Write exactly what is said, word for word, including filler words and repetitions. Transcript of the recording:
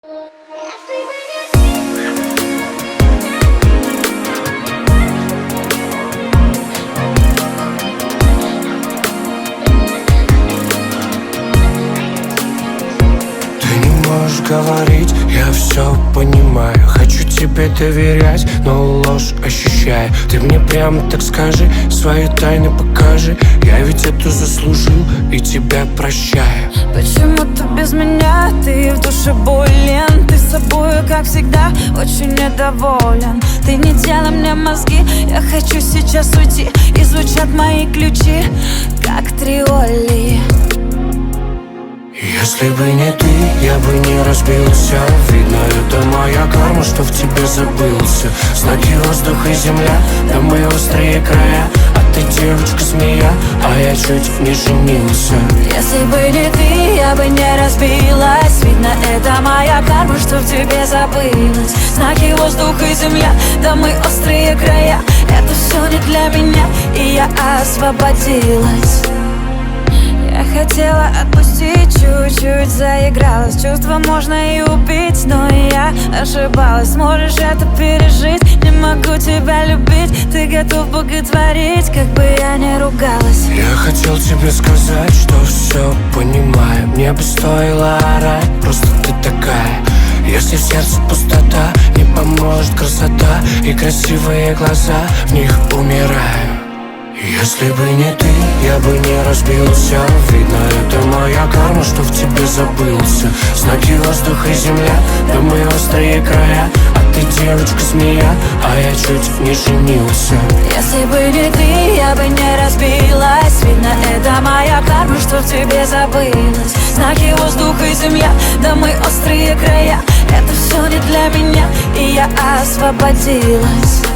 Можешь говорить, я все понимаю. Хочу тебе доверять, но ложь ощущаю. Ты мне прямо так скажи, свои тайны покажи. Я ведь это заслужил и тебя прощаю. Почему ты без меня, ты в душе болен. Ты собой, как всегда, очень недоволен. Ты не делай мне мозги, я хочу сейчас уйти. И звучат мои ключи, как триоли. Если бы не ты, я бы не разбился. Видно, это моя карма, что в тебе забылся. Знаки воздуха и земля, да мы острые края. А ты девочка-змея, а я чуть не женился. Если бы не ты, я бы не разбилась. Видно, это моя карма, что в тебе забылась. Знаки воздуха и земля, да мы острые края. Это все не для меня, и я освободилась. Я хотела отпустить, чуть-чуть заигралась. Чувства можно и убить, но я ошибалась. Сможешь это пережить, не могу тебя любить. Ты готов боготворить, как бы я не ругалась. Я хотел тебе сказать, что все понимаю. Мне бы стоило орать, просто ты такая. Если в сердце пустота, не поможет красота и красивые глаза, в них умираю. Если бы не ты, я бы не разбился. Видно, это моя карма, что в тебе забылся. Знаки воздуха и земля, да мы острые края. А ты девочка-змея, а я чуть не женился. Если бы не ты, я бы не разбилась. Видно, это моя карма, что в тебе забылась. Знаки воздуха и земля, да мы острые края. Это все не для меня, и я освободилась.